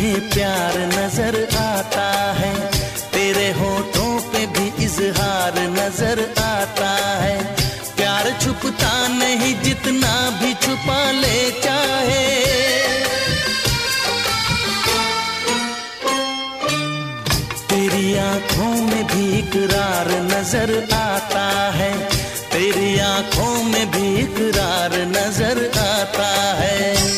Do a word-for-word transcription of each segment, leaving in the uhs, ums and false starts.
मुझे प्यार नजर आता है, तेरे होठों पे भी इजहार नजर आता है। प्यार छुपता नहीं जितना भी छुपा ले चाहे, तेरी आंखों में भी इकरार नजर आता है, तेरी आंखों में भी इकरार नजर आता है।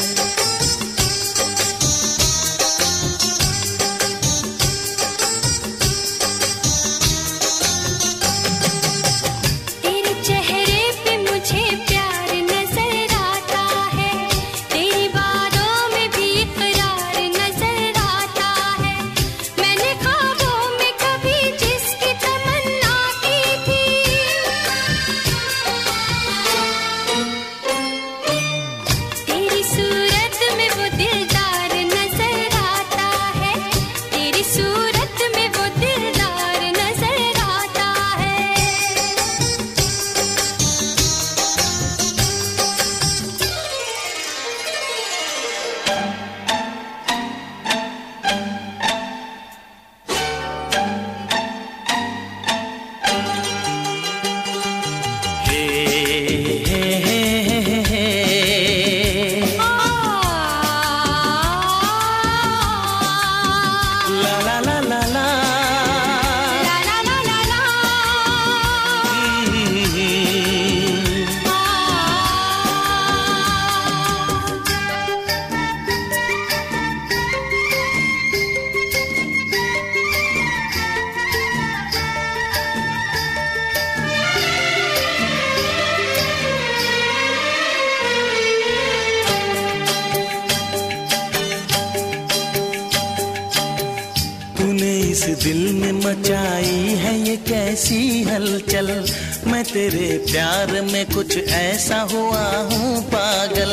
इस दिल में मचाई है ये कैसी हलचल, मैं तेरे प्यार में कुछ ऐसा हुआ हूँ पागल।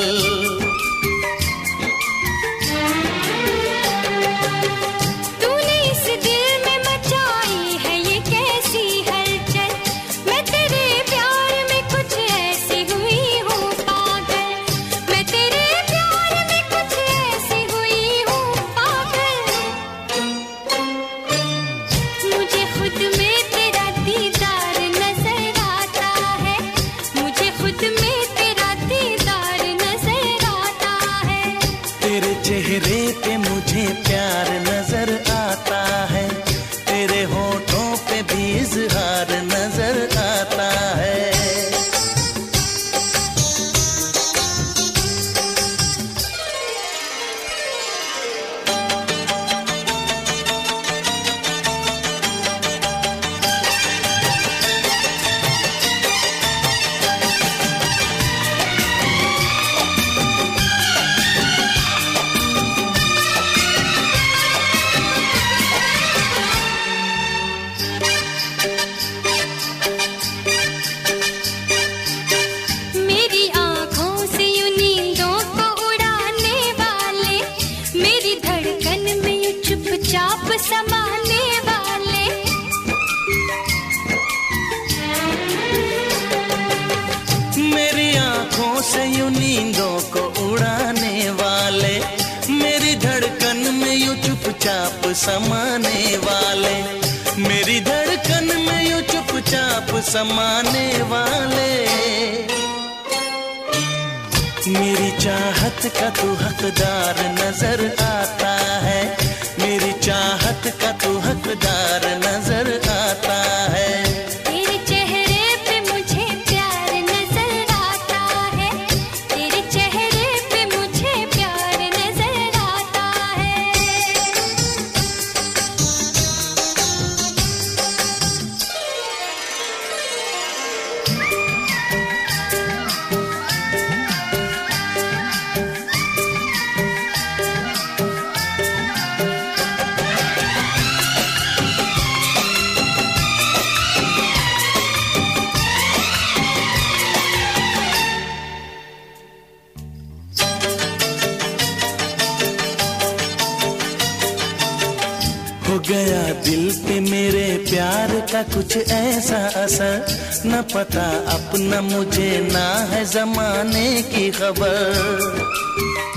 तूने इस दिल में मचाई है ये कैसी हलचल, मैं तेरे प्यार में कुछ ऐसी हुई हूँ पागल, मैं तेरे प्यार में कुछ ऐसी हुई हूँ पागल। मुझे खुद में तेरा दीदार नजर आता है, मुझे खुद में तेरा दीदार नजर आता है। तेरे चेहरे पे मुझे प्यार नजर आता है, तेरे होठों पे भी इजहार नजर आता है। चाप समाने वाले मेरी आंखों से यूं नींदों को उड़ाने वाले, मेरी धड़कन में यूं चुपचाप समाने वाले, मेरी धड़कन में यूं चुपचाप समाने वाले। मेरी चाहत का तू हकदार नजर आता है, मेरी चाहत का तू हकदार नजर आता है। तेरे चेहरे पे मुझे प्यार नजर आता है, तेरे चेहरे पे मुझे प्यार नजर आता है। हो गया दिल पे मेरे प्यार का कुछ ऐसा असर, न पता अपना मुझे ना है जमाने की खबर।